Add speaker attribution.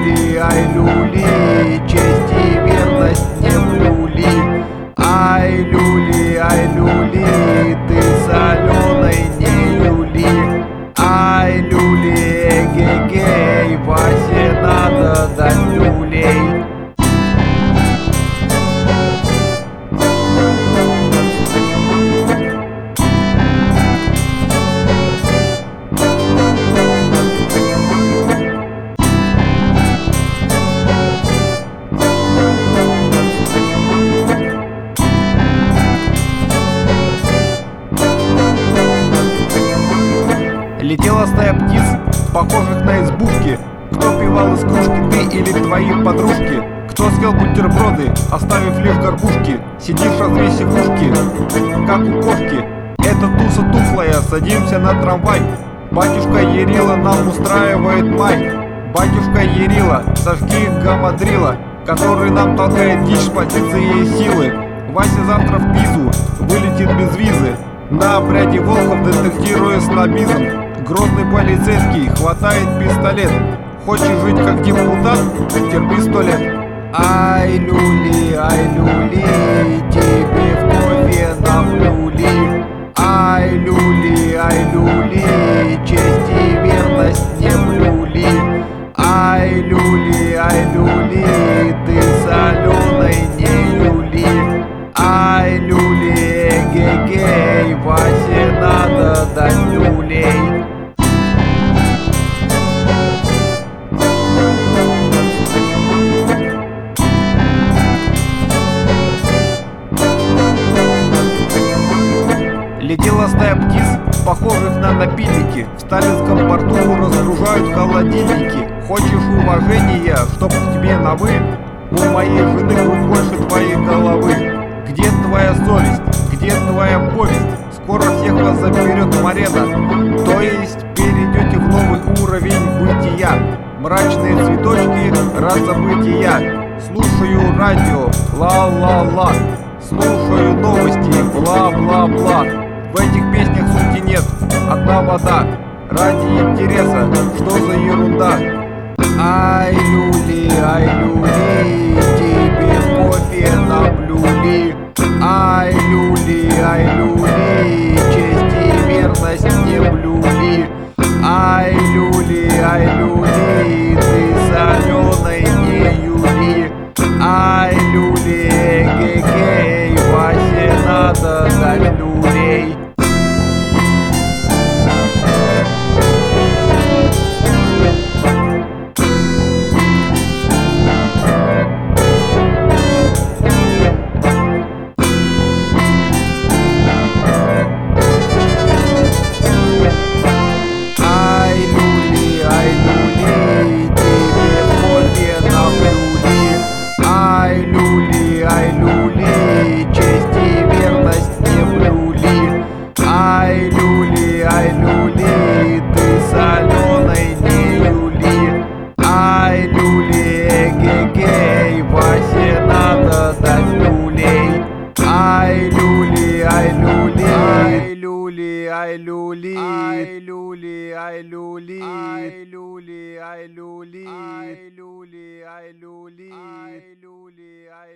Speaker 1: люли, честь и верность не блюли. Ай, люли, ты соленой не юли. Ай, люли, эгегей, Васе надо дать люлей. Летела стая птиц, похожих на избушки. Кто пивал из кружки, ты или твои подружки? Кто съел бутерброды, оставив лишь горбушки? Сидишь, развесив ушки, как у кошки. Это туса тухлая, садимся на трамвай. Батюшка Ярила нам устраивает май. Батюшка Ярила, сожги гамадрила, который нам толкает дичь с позиции силы. Вася завтра в Пизу вылетит без визы, на обряде волков детектируя снобизм. Грозный полицейский хватает пистолет. Хочешь жить как депутат? Терпи 100 лет. Ай, люли, тебе в кофе наплюли. Ай, люли, честь и верность не блюли. Ай, люли, ты соленой не юли. Ай, люли, эгегей, Васе надо дать люлей. Летела стая птиц, похожих на напильники. В сталинском порту разгружают холодильники. Хочешь уважения, чтоб к тебе на «вы»? У моей жены грудь больше твоей головы. Где твоя совесть? Где твоя повесть? Скоро всех вас заберет Марена. То есть перейдете в новый уровень бытия. Мрачные цветочки разобытия. Слушаю радио, ла-ла-ла. Слушаю новости, бла-бла-бла. В этих песнях сути нет, одна вода. Ради интереса, что за ерунда? Ай, люли, тебе в кофе наплюли. Ай, люли, честь и верность не блюли. Ай, люли, ты соленой не юли. Ай, люли, эгегей, Васе надо дать люлей. Ай, люли, честь и верность не блюли. Ай, люли, ты соленой не юли. Ай, люли, эгегей, Васе надо дать люлей. Ай, люли, ай, люли, ай, люли, ай, люли, ай, люли, ай, люли, ай, люли, ай, люли, ай, люли, ай, люли, ай, люли, ай.